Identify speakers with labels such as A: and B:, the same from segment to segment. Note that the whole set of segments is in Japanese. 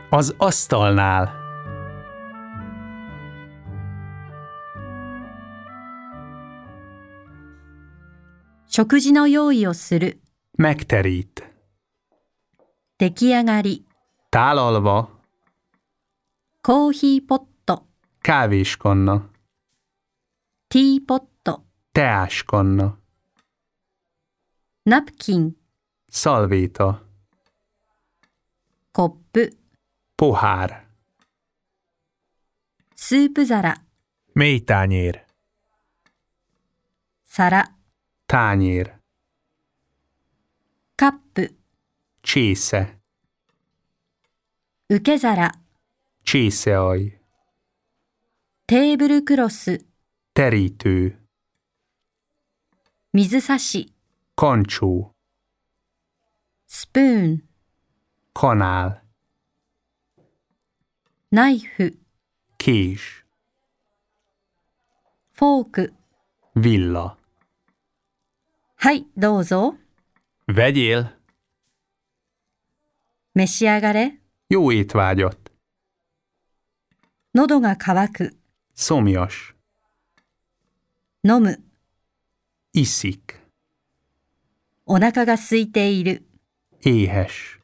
A: Az asztalnál.
B: 食事の用意をする。
A: Megterít.
B: 出来上がり。
A: Tálalva.
B: コーヒーポット。
A: Kávéskonna.
B: ティーポット。
A: Teáskonna.
B: ナプキン。
A: Szalvéta.
B: コップ。
A: Pohár.
B: スープ皿。
A: Mélytányér.
B: 皿。
A: Tányér.
B: カップ。
A: Csésze.
B: 受け皿。
A: Csészealj.
B: テーブルクロス。
A: Terítő.
B: 水差し。
A: Kancsó.
B: スプーン。
A: Kanál.
B: ナイフ。
A: Kés.
B: フォーク。
A: Villa.
B: はい、どうぞ。
A: Vegyél.
B: 召し上がれ。
A: Jó étvágyat.
B: 喉が渇く。
A: Szomjas.
B: 飲む。
A: Iszik.
B: お腹が空いている。
A: Éhes.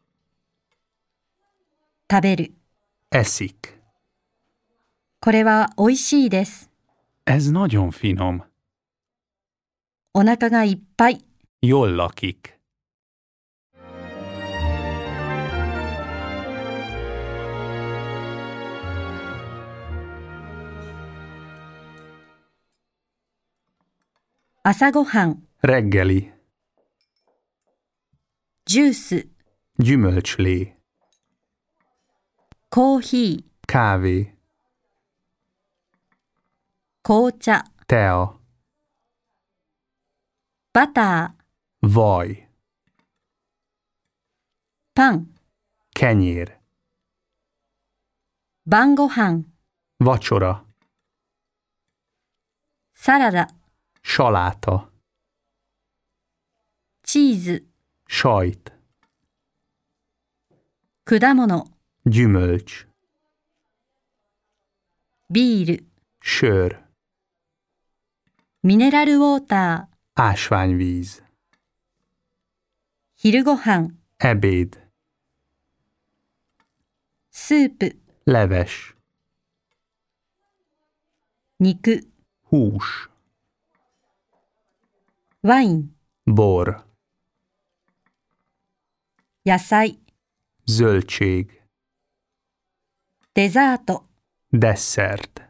B: 食べる。
A: Eszik.
B: これは美味しいです。
A: Ez nagyon finom.
B: お腹がいっぱい。
A: Jól lakik.
B: 「朝ごはん」
A: Reggeli.
B: 「ジュース」
A: Gyümölcslé.
B: 「コーヒー」
A: Kávé.
B: 「紅茶」
A: Tea.
B: 「バター」
A: Vaj.
B: 「パン」
A: Kenyér.
B: 「晩ごはん」
A: Vacsora.
B: 「サラダ」
A: Saláta.
B: 「チーズ」
A: Sajt.
B: 「果物」
A: Gyümölcs.
B: 「ビール」
A: Sör.
B: 「ミネラルウォーター」
A: Ásványvíz.
B: 「昼ごはん」
A: Ebéd.
B: 「スープ」
A: Leves.
B: 「肉」
A: Hús.
B: 「ワイン」
A: Bor.
B: 「野菜」
A: Zöldség.
B: 「デザート」
A: Desszert.